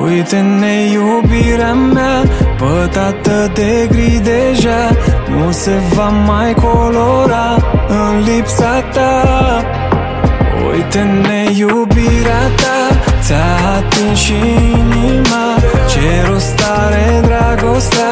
Uite-ne iubirea mea, pătată de gri deja, nu se va mai colora în lipsa ta. Uite-ne iubirea ta, ți-a atins și inima, ce rost are dragostea